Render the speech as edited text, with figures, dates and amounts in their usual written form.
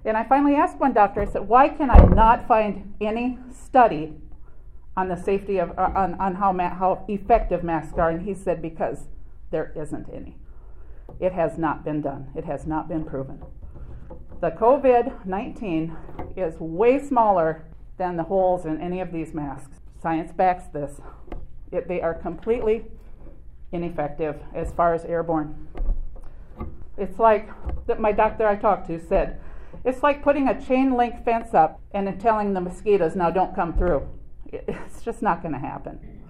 And I finally asked one doctor, I said, why can I not find any study on the safety of, on how effective masks are? And he said, because there isn't any. It has not been done. It has not been proven. The COVID-19 is way smaller than the holes in any of these masks. Science backs this. They are completely ineffective as far as airborne. It's like that my doctor I talked to said, it's like putting a chain link fence up and then telling the mosquitoes, now don't come through. It's just not going to happen.